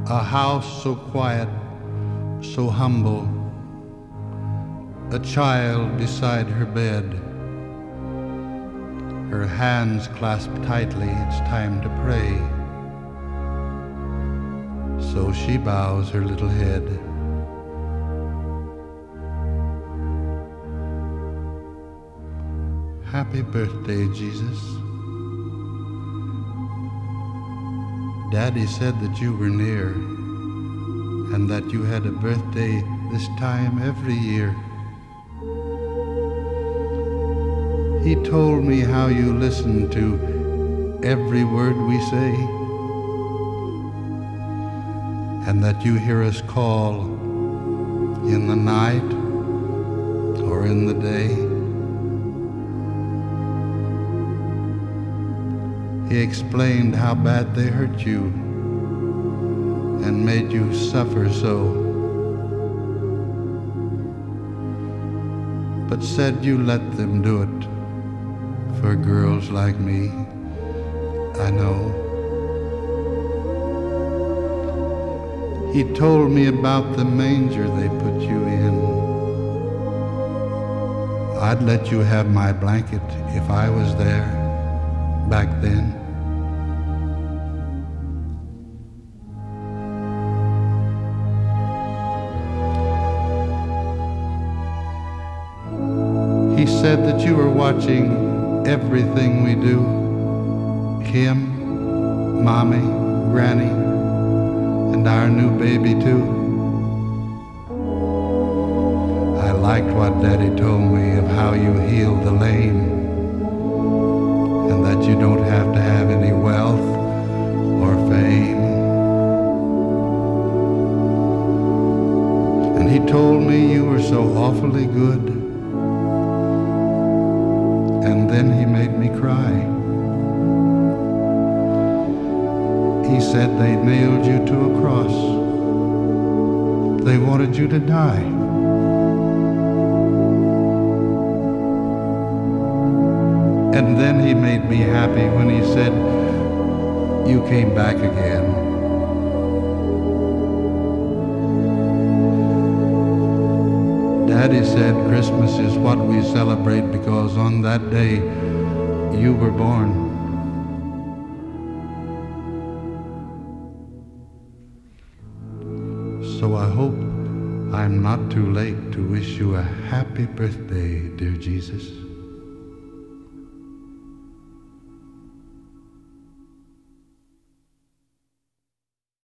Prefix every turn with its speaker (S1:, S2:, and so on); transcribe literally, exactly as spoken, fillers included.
S1: A house so quiet, so humble, a child beside her bed, her hands clasped tightly, it's time to pray. So she bows her little head. Happy birthday, Jesus. Daddy said that you were near and that you had a birthday this time every year. He told me how you listen to every word we say and that you hear us call in the night or in the day. He explained how bad they hurt you and made you suffer so, but said you let them do it for girls like me. I know. He told me about the manger they put you in. I'd let you have my blanket if I was there back then. He said that you were watching everything we do. Him, Mommy, Granny, and our new baby too. I liked what Daddy told me of how you healed the lame, and that you don't have to have any wealth or fame. And he told me you were so awfully good. And then he made me cry. He said they nailed you to a cross. They wanted you to die. And then he made me happy when he said, you came back again. Daddy said Christmas is what we celebrate because on that day you were born. So I hope I'm not too late to wish you a happy birthday, dear Jesus.